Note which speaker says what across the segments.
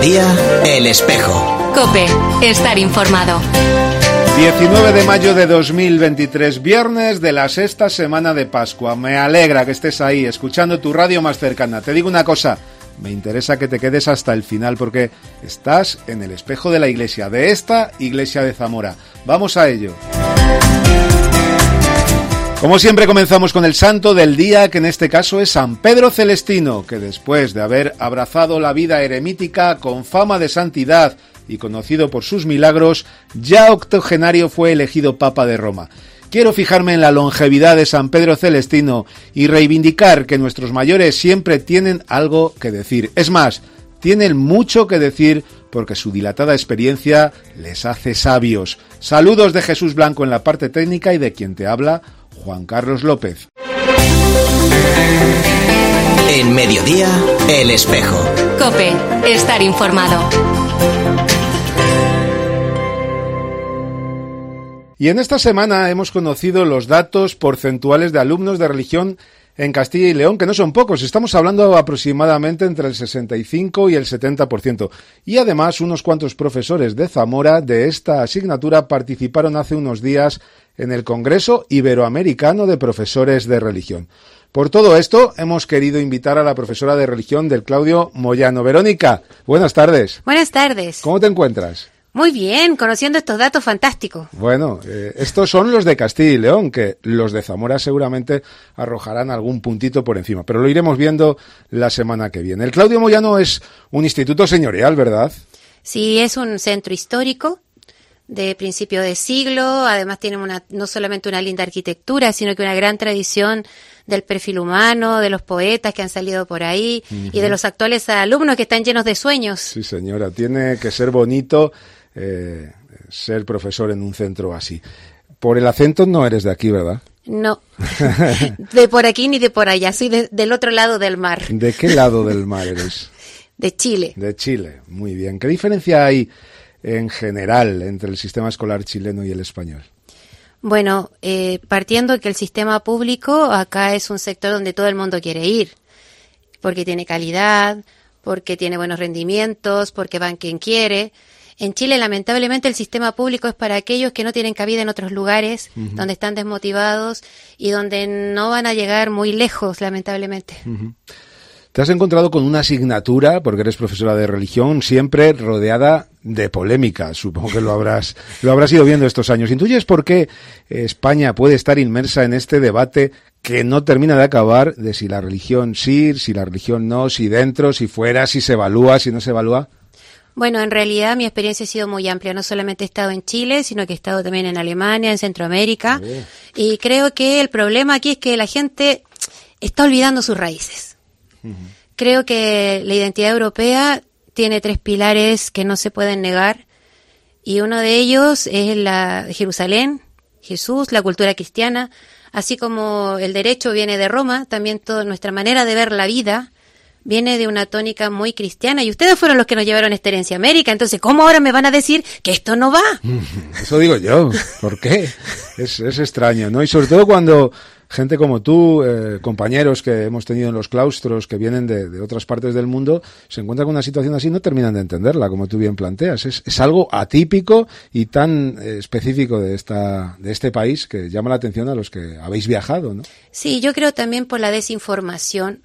Speaker 1: Mediodía, El Espejo.
Speaker 2: COPE, estar informado.
Speaker 3: 19 de mayo de 2023, viernes de la sexta semana de Pascua. Me alegra que estés ahí, escuchando tu radio más cercana. Te digo una cosa, me interesa que te quedes hasta el final porque estás en el espejo de la iglesia, de esta iglesia de Zamora. Vamos a ello. Como siempre comenzamos con el santo del día, que en este caso es San Pedro Celestino, que después de haber abrazado la vida eremítica con fama de santidad y conocido por sus milagros, ya octogenario fue elegido Papa de Roma. Quiero fijarme en la longevidad de San Pedro Celestino y reivindicar que nuestros mayores siempre tienen algo que decir. Es más, tienen mucho que decir porque su dilatada experiencia les hace sabios. Saludos de Jesús Blanco en la parte técnica y de quien te habla, Juan Carlos López.
Speaker 1: En Mediodía, El Espejo.
Speaker 2: COPE, estar informado.
Speaker 3: Y en esta semana hemos conocido los datos porcentuales de alumnos de religión en Castilla y León, que no son pocos. Estamos hablando aproximadamente entre el 65 y el 70%. Y además, unos cuantos profesores de Zamora de esta asignatura participaron hace unos días en el Congreso Iberoamericano de Profesores de Religión. Por todo esto, hemos querido invitar a la profesora de religión del Claudio Moyano. Verónica, buenas tardes.
Speaker 4: Buenas tardes.
Speaker 3: ¿Cómo te encuentras?
Speaker 4: Muy bien, conociendo estos datos fantásticos.
Speaker 3: Bueno, estos son los de Castilla y León, que los de Zamora seguramente arrojarán algún puntito por encima, pero lo iremos viendo la semana que viene. El Claudio Moyano es un instituto señorial, ¿verdad?
Speaker 4: Sí, es un centro histórico de principio de siglo, además tiene no solamente una linda arquitectura, sino que una gran tradición del perfil humano, de los poetas que han salido por ahí y de los actuales alumnos que están llenos de sueños.
Speaker 3: Sí, señora, tiene que ser bonito ser profesor en un centro así. Por el acento no eres de aquí, ¿verdad?
Speaker 4: No, de por aquí ni de por allá, soy del otro lado del mar.
Speaker 3: ¿De qué lado del mar eres?
Speaker 4: De Chile.
Speaker 3: De Chile, muy bien. ¿Qué diferencia hay en general entre el sistema escolar chileno y el español?
Speaker 4: Bueno, partiendo que el sistema público acá es un sector donde todo el mundo quiere ir, porque tiene calidad, porque tiene buenos rendimientos, porque van quien quiere. En Chile, lamentablemente, el sistema público es para aquellos que no tienen cabida en otros lugares, donde están desmotivados y donde no van a llegar muy lejos, lamentablemente.
Speaker 3: ¿Te has encontrado con una asignatura, porque eres profesora de religión, siempre rodeada de polémica? Supongo que lo habrás ido viendo estos años. ¿Intuyes por qué España puede estar inmersa en este debate que no termina de acabar de si la religión sí, si la religión no, si dentro, si fuera, si se evalúa, si no se evalúa?
Speaker 4: Bueno, en realidad mi experiencia ha sido muy amplia. No solamente he estado en Chile, sino que he estado también en Alemania, en Centroamérica. Y creo que el problema aquí es que la gente está olvidando sus raíces. Creo que la identidad europea tiene 3 pilares que no se pueden negar. Y uno de ellos es la Jerusalén, Jesús, la cultura cristiana. Así como el derecho viene de Roma, también toda nuestra manera de ver la vida viene de una tónica muy cristiana, y ustedes fueron los que nos llevaron esta herencia América, entonces ¿cómo ahora me van a decir que esto no va?
Speaker 3: Eso digo yo, ¿por qué? Es extraño, ¿no? Y sobre todo cuando gente como tú, compañeros que hemos tenido en los claustros, que vienen de otras partes del mundo, se encuentran con una situación así, no terminan de entenderla, como tú bien planteas. Es algo atípico y tan específico de este país que llama la atención a los que habéis viajado, ¿no?
Speaker 4: Sí, yo creo también por la desinformación,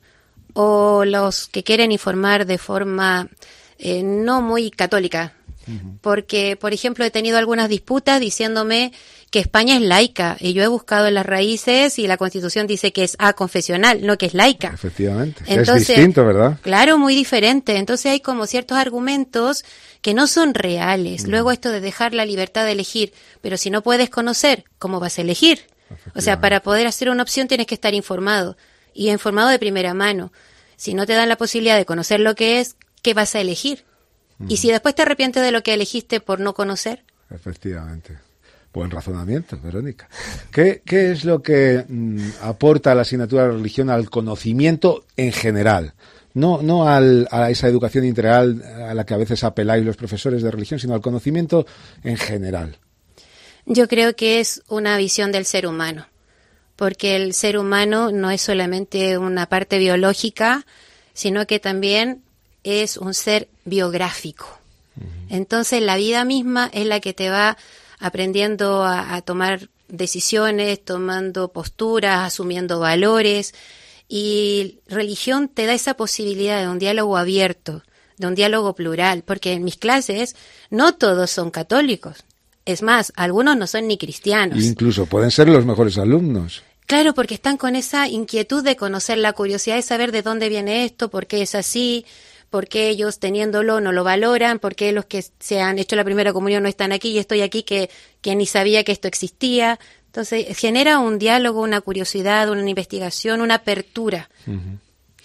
Speaker 4: o los que quieren informar de forma no muy católica. Porque, por ejemplo, he tenido algunas disputas diciéndome que España es laica, y yo he buscado en las raíces y la Constitución dice que es aconfesional, no que es laica.
Speaker 3: Efectivamente,
Speaker 4: entonces,
Speaker 3: es distinto, ¿verdad?
Speaker 4: Claro, muy diferente. Entonces hay como ciertos argumentos que no son reales. Luego esto de dejar la libertad de elegir, pero si no puedes conocer, ¿cómo vas a elegir? O sea, para poder hacer una opción tienes que estar informado, y informado de primera mano. Si no te dan la posibilidad de conocer lo que es, ¿qué vas a elegir? Y si después te arrepientes de lo que elegiste por no conocer.
Speaker 3: Efectivamente. Buen razonamiento, Verónica. ¿Qué es lo que aporta la asignatura de religión al conocimiento en general? No a esa educación integral a la que a veces apeláis los profesores de religión, sino al conocimiento en general.
Speaker 4: Yo creo que es una visión del ser humano, porque el ser humano no es solamente una parte biológica, sino que también es un ser biográfico. Entonces la vida misma es la que te va aprendiendo a tomar decisiones, tomando posturas, asumiendo valores, y religión te da esa posibilidad de un diálogo abierto, de un diálogo plural, porque en mis clases no todos son católicos. Es más, algunos no son ni cristianos.
Speaker 3: Incluso pueden ser los mejores alumnos.
Speaker 4: Claro, porque están con esa inquietud de conocer, la curiosidad de saber de dónde viene esto, por qué es así, por qué ellos teniéndolo no lo valoran, por qué los que se han hecho la primera comunión no están aquí y estoy aquí que ni sabía que esto existía. Entonces genera un diálogo, una curiosidad, una investigación, una apertura.
Speaker 3: Uh-huh.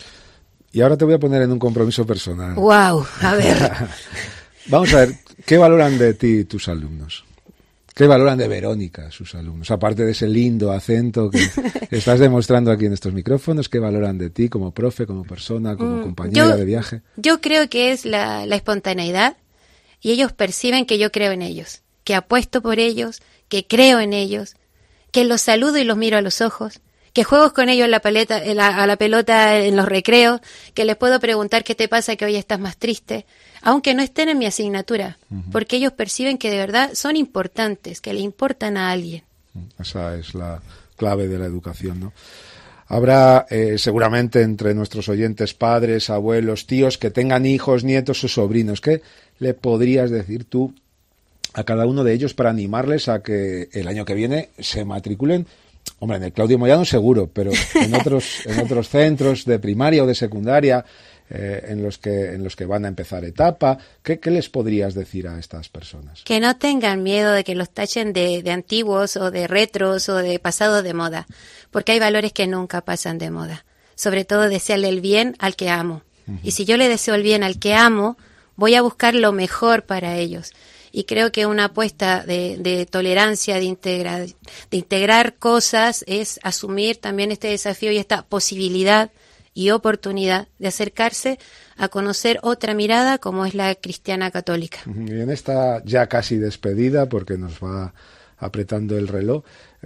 Speaker 3: Y ahora te voy a poner en un compromiso personal.
Speaker 4: ¡Wow! A ver.
Speaker 3: Vamos a ver, ¿qué valoran de ti tus alumnos? ¿Qué valoran de Verónica sus alumnos? Aparte de ese lindo acento que estás demostrando aquí en estos micrófonos, ¿qué valoran de ti como profe, como persona, como compañera de viaje?
Speaker 4: Yo creo que es la espontaneidad, y ellos perciben que yo creo en ellos, que apuesto por ellos, que creo en ellos, que los saludo y los miro a los ojos, que juego con ellos a la pelota en los recreos, que les puedo preguntar qué te pasa, que hoy estás más triste, aunque no estén en mi asignatura, porque ellos perciben que de verdad son importantes, que le importan a alguien.
Speaker 3: Esa es la clave de la educación, ¿no? Habrá seguramente entre nuestros oyentes padres, abuelos, tíos que tengan hijos, nietos o sobrinos. ¿Qué le podrías decir tú a cada uno de ellos para animarles a que el año que viene se matriculen? Hombre, en el Claudio Moyano seguro, pero en otros centros de primaria o de secundaria en los que van a empezar etapa, ¿qué les podrías decir a estas personas? Que
Speaker 4: no tengan miedo de que los tachen de antiguos o de retros o de pasados de moda, porque hay valores que nunca pasan de moda. Sobre todo desearle el bien al que amo. Uh-huh. Y si yo le deseo el bien al que amo, voy a buscar lo mejor para ellos. Y creo que una apuesta de tolerancia, de integrar cosas, es asumir también este desafío y esta posibilidad y oportunidad de acercarse a conocer otra mirada como es la cristiana católica.
Speaker 3: Y en esta ya casi despedida, porque nos va apretando el reloj,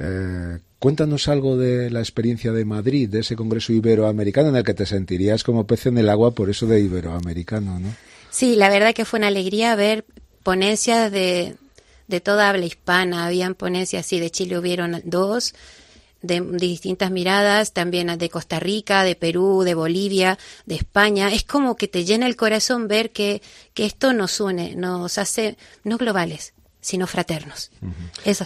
Speaker 3: cuéntanos algo de la experiencia de Madrid, de ese Congreso Iberoamericano en el que te sentirías como pez en el agua por eso de iberoamericano, ¿no?
Speaker 4: Sí, la verdad que fue una alegría ver ponencias de toda habla hispana. Habían ponencias, sí, de Chile hubieron 2, de distintas miradas, también de Costa Rica, de Perú, de Bolivia, de España. Es como que te llena el corazón ver que esto nos une, nos hace no globales, sino fraternos. Uh-huh. Eso.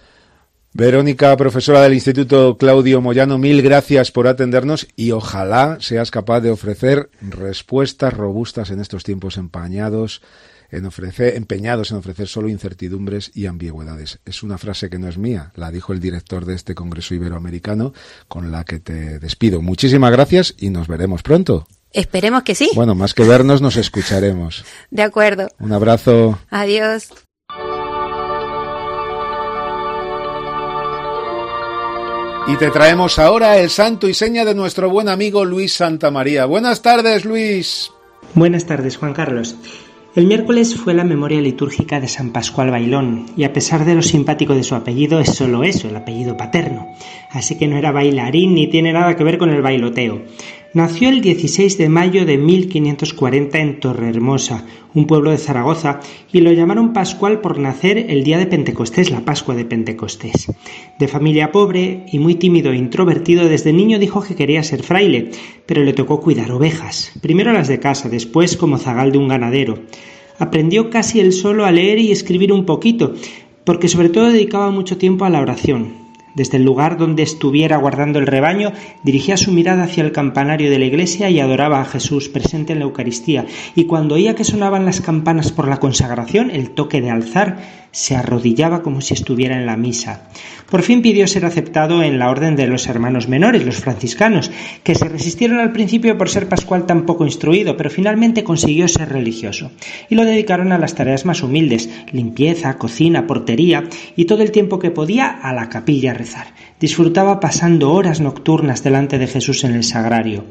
Speaker 3: Verónica, profesora del Instituto Claudio Moyano, mil gracias por atendernos y ojalá seas capaz de ofrecer respuestas robustas en estos tiempos empeñados en ofrecer solo incertidumbres y ambigüedades. Es una frase que no es mía, la dijo el director de este Congreso Iberoamericano, con la que te despido. Muchísimas gracias y nos veremos pronto.
Speaker 4: Esperemos que sí.
Speaker 3: Bueno, más que vernos, nos escucharemos.
Speaker 4: De acuerdo.
Speaker 3: Un abrazo.
Speaker 4: Adiós.
Speaker 3: Y te traemos ahora el santo y seña de nuestro buen amigo Luis Santamaría. Buenas tardes, Luis.
Speaker 5: Buenas tardes, Juan Carlos. El miércoles fue la memoria litúrgica de San Pascual Bailón, y a pesar de lo simpático de su apellido, es solo eso, el apellido paterno. Así que no era bailarín ni tiene nada que ver con el bailoteo. Nació el 16 de mayo de 1540 en Torrehermosa, un pueblo de Zaragoza, y lo llamaron Pascual por nacer el día de Pentecostés, la Pascua de Pentecostés. De familia pobre y muy tímido e introvertido, desde niño dijo que quería ser fraile, pero le tocó cuidar ovejas, primero las de casa, después como zagal de un ganadero. Aprendió casi él solo a leer y escribir un poquito, porque sobre todo dedicaba mucho tiempo a la oración. Desde el lugar donde estuviera guardando el rebaño, dirigía su mirada hacia el campanario de la iglesia y adoraba a Jesús presente en la Eucaristía, y cuando oía que sonaban las campanas por la consagración, el toque de alzar, se arrodillaba como si estuviera en la misa. Por fin pidió ser aceptado en la orden de los hermanos menores, los franciscanos, que se resistieron al principio por ser Pascual tan poco instruido, pero finalmente consiguió ser religioso, y lo dedicaron a las tareas más humildes, limpieza, cocina, portería, y todo el tiempo que podía a la capilla a rezar. Disfrutaba pasando horas nocturnas delante de Jesús en el sagrario.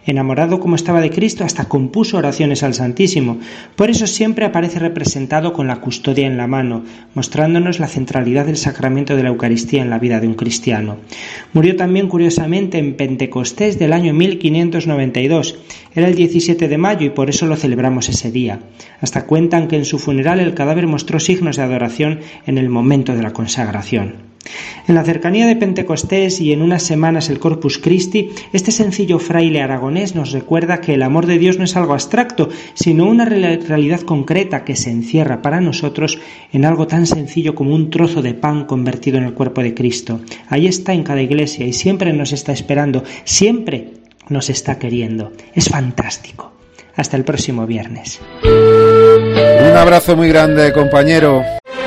Speaker 5: Enamorado como estaba de Cristo, hasta compuso oraciones al Santísimo. Por eso siempre aparece representado con la custodia en la mano, mostrándonos la centralidad del sacramento de la Eucaristía en la vida de un cristiano. Murió también, curiosamente, en Pentecostés del año 1592. Era el 17 de mayo y por eso lo celebramos ese día. Hasta cuentan que en su funeral el cadáver mostró signos de adoración en el momento de la consagración. En la cercanía de Pentecostés y en unas semanas el Corpus Christi, este sencillo fraile aragonés nos recuerda que el amor de Dios no es algo abstracto, sino una realidad concreta que se encierra para nosotros en algo tan sencillo como un trozo de pan convertido en el cuerpo de Cristo. Ahí está en cada iglesia y siempre nos está esperando, siempre nos está queriendo. Es fantástico. Hasta el próximo viernes.
Speaker 3: Un abrazo muy grande, compañero.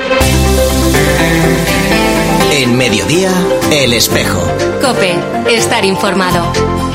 Speaker 1: En Mediodía, El Espejo.
Speaker 2: COPE, estar informado.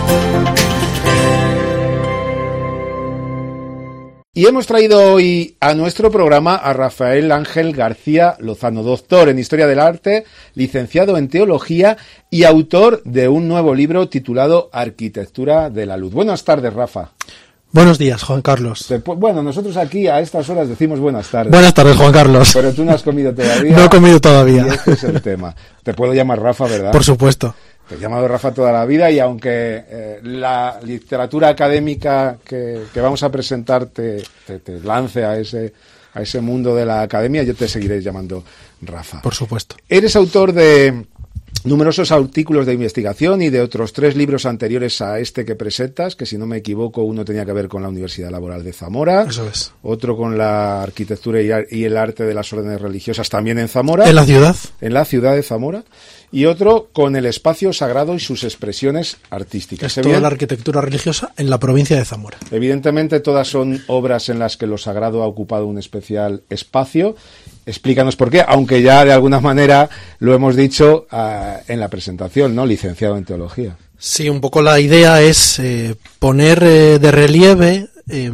Speaker 3: Y hemos traído hoy a nuestro programa a Rafael Ángel García Lozano, doctor en Historia del Arte, licenciado en Teología y autor de un nuevo libro titulado Arquitectura de la Luz. Buenas tardes, Rafa.
Speaker 6: Buenos días, Juan Carlos.
Speaker 3: Bueno, nosotros aquí a estas horas decimos buenas tardes.
Speaker 6: Buenas tardes, Juan Carlos.
Speaker 3: Pero tú no has comido todavía.
Speaker 6: No he comido todavía.
Speaker 3: Y este es el tema. Te puedo llamar Rafa, ¿verdad?
Speaker 6: Por supuesto.
Speaker 3: Te he llamado Rafa toda la vida y aunque la literatura académica que vamos a presentar te lance a ese mundo de la academia, yo te seguiré llamando Rafa.
Speaker 6: Por supuesto.
Speaker 3: Eres autor de numerosos artículos de investigación y de otros 3 libros anteriores a este que presentas, que si no me equivoco uno tenía que ver con la Universidad Laboral de Zamora.
Speaker 6: Eso es. Otro
Speaker 3: con la arquitectura y el arte de las órdenes religiosas también en Zamora.
Speaker 6: ¿En la ciudad?
Speaker 3: En la ciudad de Zamora. Y otro con el espacio sagrado y sus expresiones artísticas.
Speaker 6: Es toda la arquitectura religiosa en la provincia de Zamora.
Speaker 3: Evidentemente todas son obras en las que lo sagrado ha ocupado un especial espacio. Explícanos por qué, aunque ya de alguna manera lo hemos dicho en la presentación, ¿no? Licenciado en Teología.
Speaker 6: Sí, un poco la idea es poner de relieve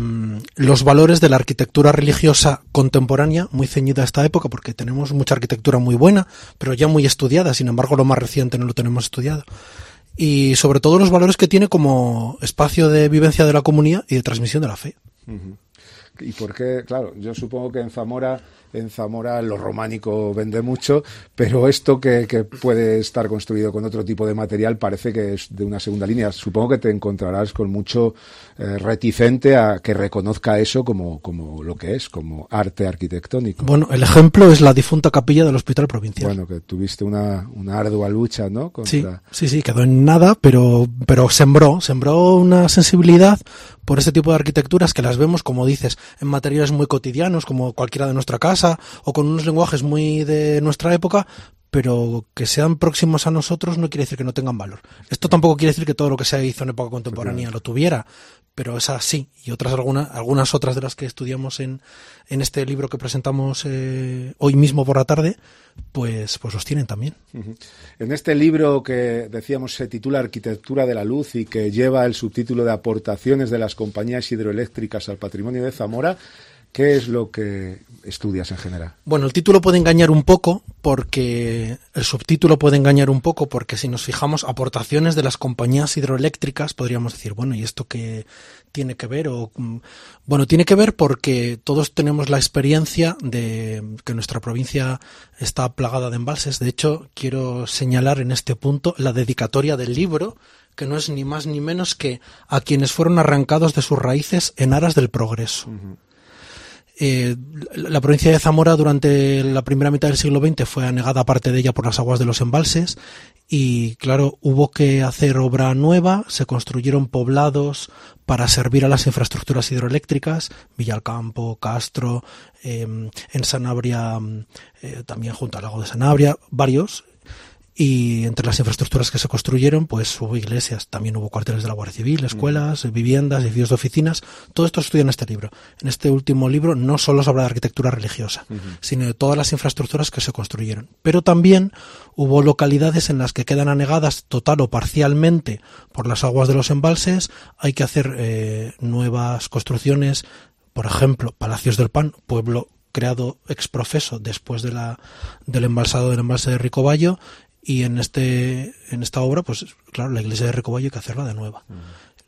Speaker 6: los valores de la arquitectura religiosa contemporánea, muy ceñida a esta época, porque tenemos mucha arquitectura muy buena, pero ya muy estudiada, sin embargo lo más reciente no lo tenemos estudiado. Y sobre todo los valores que tiene como espacio de vivencia de la comunidad y de transmisión de la fe.
Speaker 3: Uh-huh. ¿Y por qué? Claro, yo supongo que en Zamora lo románico vende mucho, pero esto que puede estar construido con otro tipo de material parece que es de una segunda línea. Supongo que te encontrarás con mucho reticente a que reconozca eso como lo que es, como arte arquitectónico.
Speaker 6: Bueno, el ejemplo es la difunta capilla del Hospital Provincial.
Speaker 3: Bueno, que tuviste una ardua lucha, ¿no? Contra...
Speaker 6: Sí, quedó en nada, pero sembró una sensibilidad por este tipo de arquitecturas que las vemos, como dices, en materiales muy cotidianos, como cualquiera de nuestra casa, o con unos lenguajes muy de nuestra época, pero que sean próximos a nosotros no quiere decir que no tengan valor. Esto tampoco quiere decir que todo lo que se hizo en época contemporánea lo tuviera, pero esas sí, y algunas otras de las que estudiamos en este libro que presentamos hoy mismo por la tarde, pues los tienen también.
Speaker 3: Uh-huh. En este libro que decíamos se titula Arquitectura de la Luz y que lleva el subtítulo de Aportaciones de las compañías hidroeléctricas al patrimonio de Zamora, ¿qué es lo que estudias en general? Bueno,
Speaker 6: el título puede engañar un poco porque el subtítulo puede engañar un poco porque si nos fijamos aportaciones de las compañías hidroeléctricas podríamos decir, bueno, ¿y esto qué tiene que ver? Bueno, tiene que ver porque todos tenemos la experiencia de que nuestra provincia está plagada de embalses. De hecho, quiero señalar en este punto la dedicatoria del libro, que no es ni más ni menos que a quienes fueron arrancados de sus raíces en aras del progreso. Uh-huh. La provincia de Zamora durante la primera mitad del siglo XX fue anegada parte de ella por las aguas de los embalses y claro, hubo que hacer obra nueva, se construyeron poblados para servir a las infraestructuras hidroeléctricas, Villalcampo, Castro, en Sanabria, también junto al lago de Sanabria, varios. Y entre las infraestructuras que se construyeron, pues hubo iglesias, también hubo cuarteles de la Guardia Civil, escuelas, viviendas, edificios de oficinas. Todo esto se estudia en este libro. En este último libro no solo se habla de arquitectura religiosa, sino de todas las infraestructuras que se construyeron. Pero también hubo localidades en las que quedan anegadas total o parcialmente por las aguas de los embalses. Hay que hacer nuevas construcciones, por ejemplo, Palacios del Pan, pueblo creado ex profeso después del embalse de Ricobayo. Y en esta obra, pues claro, la iglesia de Ricobayo hay que hacerla de nueva.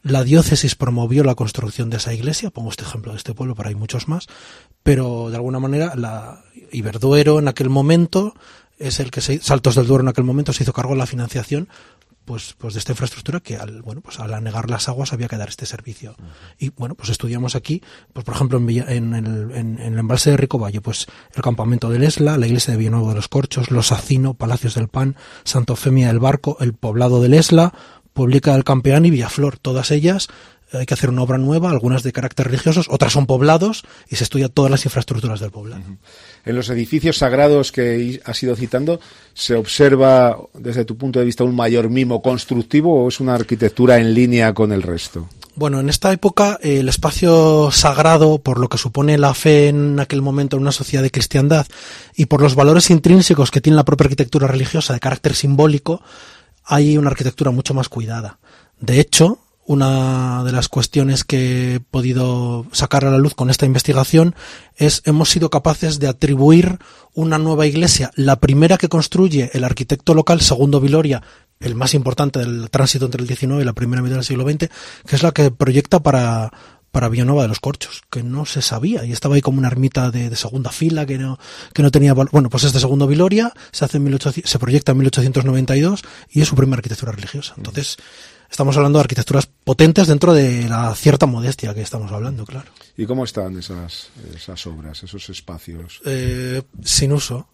Speaker 6: La diócesis promovió la construcción de esa iglesia, pongo este ejemplo de este pueblo, pero hay muchos más, pero de alguna manera la Iberduero en aquel momento es el que Saltos del Duero en aquel momento se hizo cargo de la financiación pues de esta infraestructura que al anegar las aguas había que dar este servicio. Y bueno, pues estudiamos aquí, pues por ejemplo en el embalse de Ricovalle, pues el campamento del Esla, la iglesia de Villanueva de los Corchos, Los Sacino, Palacios del Pan, Santa Eufemia del Barco, el poblado del Esla, Publica del Campeán y Villaflor, todas ellas hay que hacer una obra nueva, algunas de carácter religiosos, otras son poblados y se estudia todas las infraestructuras del poblado.
Speaker 3: En los edificios sagrados que has ido citando, ¿se observa desde tu punto de vista un mayor mimo constructivo o es una arquitectura en línea con el resto?
Speaker 6: Bueno, en esta época el espacio sagrado, por lo que supone la fe en aquel momento en una sociedad de cristiandad y por los valores intrínsecos que tiene la propia arquitectura religiosa de carácter simbólico, hay una arquitectura mucho más cuidada. De hecho, una de las cuestiones que he podido sacar a la luz con esta investigación es hemos sido capaces de atribuir una nueva iglesia, la primera que construye el arquitecto local, Segundo Viloria, el más importante del tránsito entre el XIX y la primera mitad del siglo XX, que es la que proyecta para Villanueva de los Corchos, que no se sabía, y estaba ahí como una ermita de segunda fila que no tenía valor. Bueno, pues es de Segundo Viloria, se proyecta en 1892 y es su primera arquitectura religiosa. Entonces, estamos hablando de arquitecturas potentes dentro de la cierta modestia que estamos hablando, claro.
Speaker 3: ¿Y cómo están esas obras, esos espacios?
Speaker 6: Sin uso.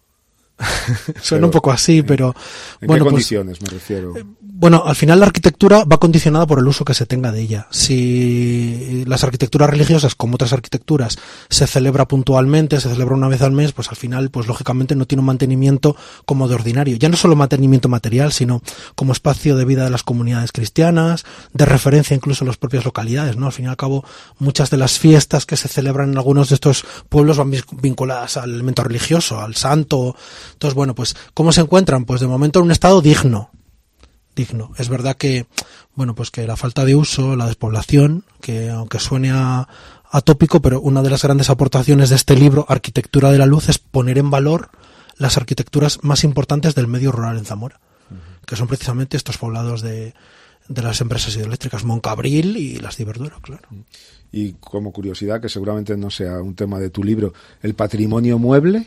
Speaker 6: Suena un poco así, pero...
Speaker 3: ¿En
Speaker 6: bueno,
Speaker 3: qué condiciones me refiero?
Speaker 6: Bueno, al final la arquitectura va condicionada por el uso que se tenga de ella. Si las arquitecturas religiosas, como otras arquitecturas, se celebra puntualmente, se celebra una vez al mes, pues al final, pues lógicamente no tiene un mantenimiento como de ordinario. Ya no solo mantenimiento material, sino como espacio de vida de las comunidades cristianas, de referencia incluso en las propias localidades, ¿no? Al fin y al cabo, muchas de las fiestas que se celebran en algunos de estos pueblos van vinculadas al elemento religioso, al santo. Entonces, bueno, pues, ¿cómo se encuentran? Pues de momento en un estado digno. Es verdad que, bueno, pues que la falta de uso, la despoblación, que aunque suene atópico, pero una de las grandes aportaciones de este libro, Arquitectura de la Luz, es poner en valor las arquitecturas más importantes del medio rural en Zamora, que son precisamente estos poblados de las empresas hidroeléctricas, Moncabril y las de Iberduero, claro.
Speaker 3: Y como curiosidad, que seguramente no sea un tema de tu libro, ¿el patrimonio mueble?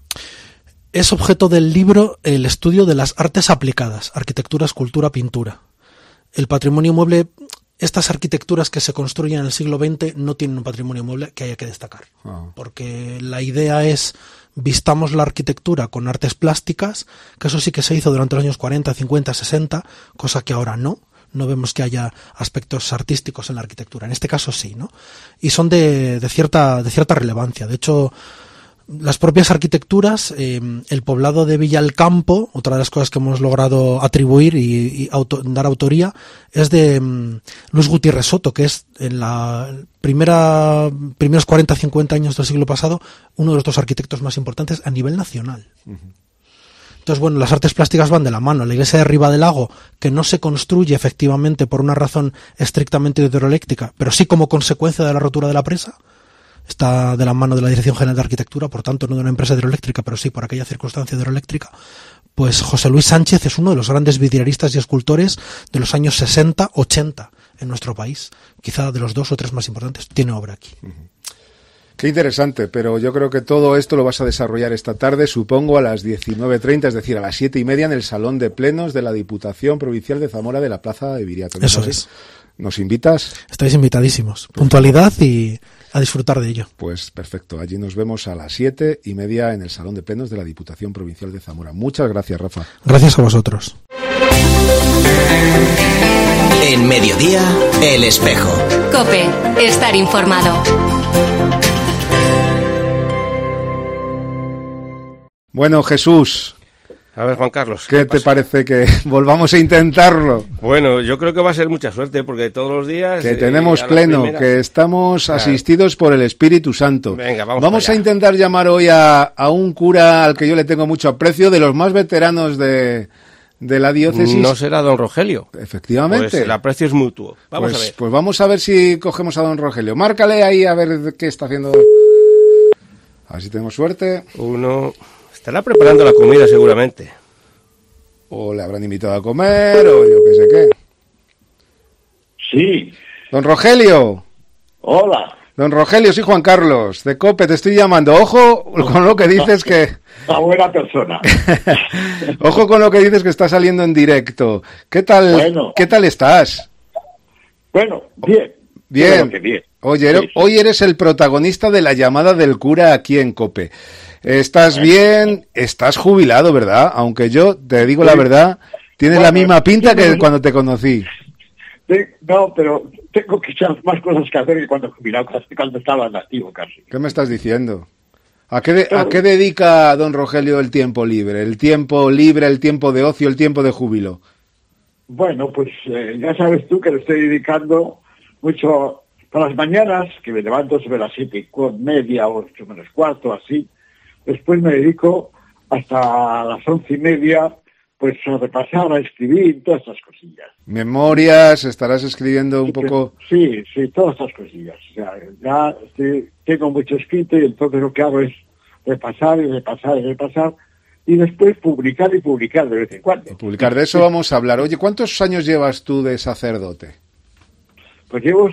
Speaker 6: Es objeto del libro el estudio de las artes aplicadas, arquitectura, escultura, pintura. El patrimonio mueble, estas arquitecturas que se construyen en el siglo XX no tienen un patrimonio mueble que haya que destacar. Porque la idea es vistamos la arquitectura con artes plásticas, que eso sí que se hizo durante los años 40, 50, 60, cosa que ahora no. No vemos que haya aspectos artísticos en la arquitectura. En este caso sí, ¿no? Y son de cierta relevancia. De hecho, las propias arquitecturas, el poblado de Villalcampo, otra de las cosas que hemos logrado atribuir y dar autoría, es de Luis Gutiérrez Soto, que es en la primeros 40-50 años del siglo pasado uno de los dos arquitectos más importantes a nivel nacional. Entonces, bueno, las artes plásticas van de la mano. La iglesia de Ribadelago, que no se construye efectivamente por una razón estrictamente hidroeléctrica, pero sí como consecuencia de la rotura de la presa, está de la mano de la Dirección General de Arquitectura, por tanto no de una empresa hidroeléctrica, pero sí por aquella circunstancia hidroeléctrica. Pues José Luis Sánchez es uno de los grandes vidrieristas y escultores de los años 60-80 en nuestro país. Quizá de los 2 o 3 más importantes. Tiene obra aquí.
Speaker 3: Qué interesante, pero yo creo que todo esto lo vas a desarrollar esta tarde, supongo, a las 19:30, es decir, a las 7:30 en el Salón de Plenos de la Diputación Provincial de Zamora de la Plaza de Viriato.
Speaker 6: Eso es.
Speaker 3: ¿Nos invitas?
Speaker 6: Estáis invitadísimos. Puntualidad y a disfrutar de ello.
Speaker 3: Pues perfecto. Allí nos vemos a las 7:30 en el Salón de Plenos de la Diputación Provincial de Zamora. Muchas gracias, Rafa.
Speaker 6: Gracias a vosotros.
Speaker 1: En Mediodía, El Espejo.
Speaker 2: COPE. Estar informado.
Speaker 3: Bueno, Jesús.
Speaker 7: A ver, Juan Carlos.
Speaker 3: ¿Qué te parece que volvamos a intentarlo?
Speaker 7: Bueno, yo creo que va a ser mucha suerte, porque todos los días...
Speaker 3: Que tenemos pleno, que estamos asistidos por el Espíritu Santo.
Speaker 7: Venga,
Speaker 3: vamos a intentar llamar hoy a un cura al que yo le tengo mucho aprecio, de los más veteranos de la diócesis.
Speaker 7: ¿No será don Rogelio?
Speaker 3: Efectivamente.
Speaker 7: Pues el aprecio es mutuo. Vamos a ver.
Speaker 3: Pues vamos a ver si cogemos a don Rogelio. Márcale ahí a ver qué está haciendo. A ver si tenemos suerte.
Speaker 7: Estará preparando la comida seguramente.
Speaker 3: O le habrán invitado a comer, o yo qué sé qué.
Speaker 8: Sí,
Speaker 3: Don Rogelio.
Speaker 8: Hola.
Speaker 3: Don Rogelio, soy Juan Carlos, de COPE, te estoy llamando. Ojo con lo que dices que...
Speaker 8: Una buena persona.
Speaker 3: Ojo con lo que dices que está saliendo en directo. ¿Qué tal estás?
Speaker 8: Bueno, bien.
Speaker 3: Bien.
Speaker 8: Bien.
Speaker 3: Oye, sí. Hoy eres el protagonista de la llamada del cura aquí en COPE. ¿Estás bien? Estás jubilado, ¿verdad? Aunque yo, te digo la verdad, tienes la misma pinta que cuando te conocí.
Speaker 8: No, pero tengo quizás más cosas que hacer que cuando estaba nativo casi.
Speaker 3: ¿Qué me estás diciendo? ¿A qué dedica don Rogelio el tiempo libre? ¿El tiempo libre, el tiempo de ocio, el tiempo de júbilo?
Speaker 8: Bueno, pues ya sabes tú que le estoy dedicando mucho por las mañanas, que me levanto sobre las 7:30, 8 menos cuarto, así. Después me dedico hasta las 11:30, pues a repasar, a escribir, todas estas cosillas.
Speaker 3: ¿Memorias? ¿Estarás escribiendo un poco?
Speaker 8: Sí, todas estas cosillas. O sea, ya tengo mucho escrito y entonces lo que hago es repasar y repasar y repasar y después publicar y publicar de vez en cuando.
Speaker 3: Publicar, de eso vamos a hablar. Oye, ¿cuántos años llevas tú de sacerdote?
Speaker 8: Pues llevo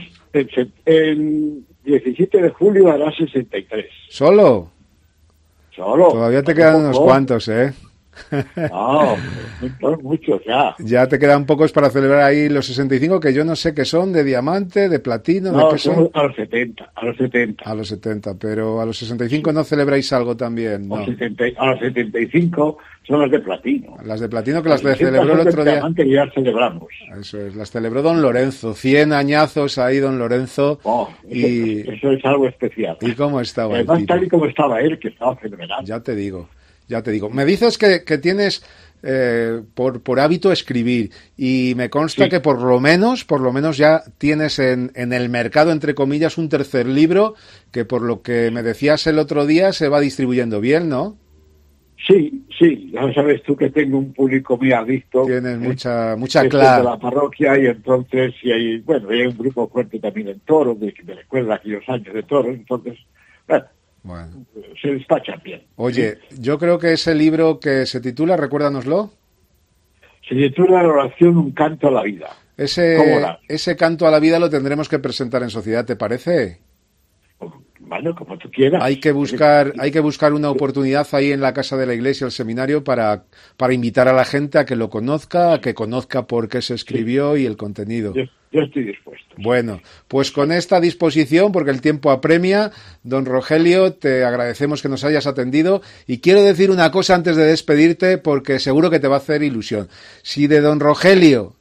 Speaker 8: el 17 de julio hará 63.
Speaker 3: ¿Solo?
Speaker 8: Solo.
Speaker 3: Todavía te quedan unos cuantos, ¿eh?
Speaker 8: No, muchos ya.
Speaker 3: Ya te quedan pocos para celebrar ahí los 65, que yo no sé qué son, de diamante, de platino,
Speaker 8: no,
Speaker 3: ¿de qué son?
Speaker 8: A los 70.
Speaker 3: A los 70, pero a los 65 no celebráis algo también, ¿no?
Speaker 8: A los 75 son las de platino.
Speaker 3: Las de platino que las celebró el otro día.
Speaker 8: Que ya celebramos.
Speaker 3: Eso es, las celebró don Lorenzo, 100 añazos ahí don Lorenzo.
Speaker 8: Eso es algo especial.
Speaker 3: ¿Y cómo estaba
Speaker 8: el tipo? Tal y como estaba él, que estaba fenomenal.
Speaker 3: Ya te digo. Me dices que tienes por hábito escribir y me consta que por lo menos ya tienes en el mercado, entre comillas, un tercer libro que por lo que me decías el otro día se va distribuyendo bien, ¿no?
Speaker 8: Sí, ya sabes tú que tengo un público muy adicto.
Speaker 3: Tienes mucha clase
Speaker 8: de la parroquia y entonces hay un grupo fuerte también en Toro, que me recuerda aquellos años de Toro, entonces... Bueno, se despachan bien.
Speaker 3: Oye, yo creo que ese libro que se titula, recuérdanoslo.
Speaker 8: Se titula La oración, un canto a la vida.
Speaker 3: Ese canto a la vida lo tendremos que presentar en sociedad, ¿te parece?
Speaker 8: Bueno, como tú quieras.
Speaker 3: Hay que buscar una oportunidad ahí en la casa de la iglesia, el seminario, para invitar a la gente a que lo conozca, a que conozca por qué se escribió y el contenido.
Speaker 8: Yo estoy dispuesto.
Speaker 3: Bueno, pues con esta disposición, porque el tiempo apremia, don Rogelio, te agradecemos que nos hayas atendido y quiero decir una cosa antes de despedirte porque seguro que te va a hacer ilusión. Si de don Rogelio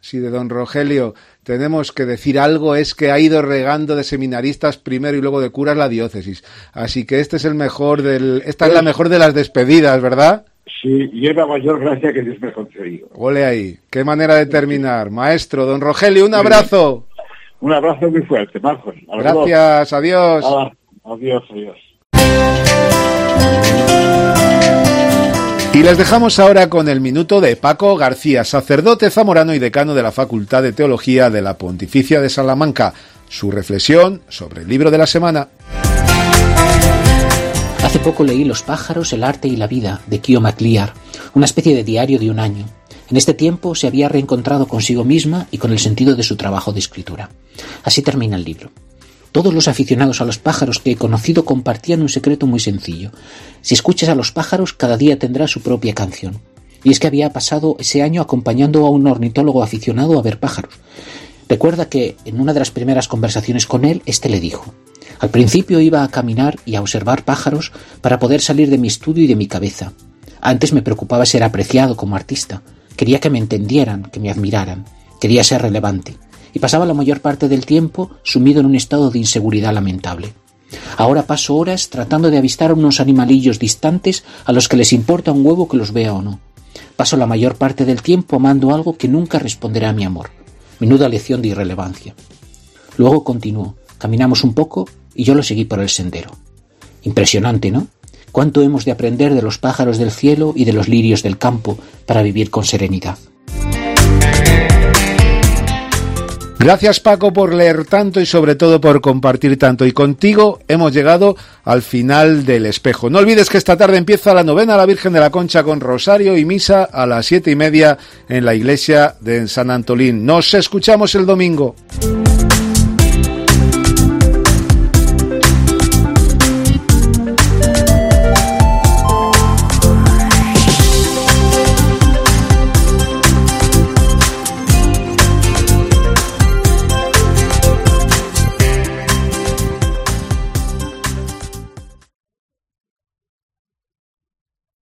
Speaker 3: tenemos que decir algo es que ha ido regando de seminaristas primero y luego de curas la diócesis. Así que esta es la mejor de las despedidas, ¿verdad?
Speaker 8: Sí, y es la mayor gracia que Dios me ha concedido.
Speaker 3: Ole ahí, qué manera de terminar. Maestro, don Rogelio, un abrazo.
Speaker 8: Un abrazo muy fuerte, Marcos.
Speaker 3: Gracias, adiós.
Speaker 8: Adiós.
Speaker 3: Y les dejamos ahora con el minuto de Paco García, sacerdote zamorano y decano de la Facultad de Teología de la Pontificia de Salamanca. Su reflexión sobre el libro de la semana.
Speaker 9: Hace poco leí Los pájaros, el arte y la vida, de Kyo MacLear, una especie de diario de un año. En este tiempo se había reencontrado consigo misma y con el sentido de su trabajo de escritura. Así termina el libro. Todos los aficionados a los pájaros que he conocido compartían un secreto muy sencillo. Si escuchas a los pájaros, cada día tendrá su propia canción. Y es que había pasado ese año acompañando a un ornitólogo aficionado a ver pájaros. Recuerda que en una de las primeras conversaciones con él, este le dijo: al principio iba a caminar y a observar pájaros para poder salir de mi estudio y de mi cabeza. Antes me preocupaba ser apreciado como artista. Quería que me entendieran, que me admiraran. Quería ser relevante. Y pasaba la mayor parte del tiempo sumido en un estado de inseguridad lamentable. Ahora paso horas tratando de avistar a unos animalillos distantes a los que les importa un huevo que los vea o no. Paso la mayor parte del tiempo amando algo que nunca responderá a mi amor. Menuda lección de irrelevancia. Luego continuó. Caminamos un poco y yo lo seguí por el sendero. Impresionante, ¿no? Cuánto hemos de aprender de los pájaros del cielo y de los lirios del campo para vivir con serenidad.
Speaker 3: Gracias, Paco, por leer tanto y sobre todo por compartir tanto. Y contigo hemos llegado al final del Espejo. No olvides que esta tarde empieza la novena a la Virgen de la Concha con rosario y misa a las 7:30 en la iglesia de San Antolín. Nos escuchamos el domingo.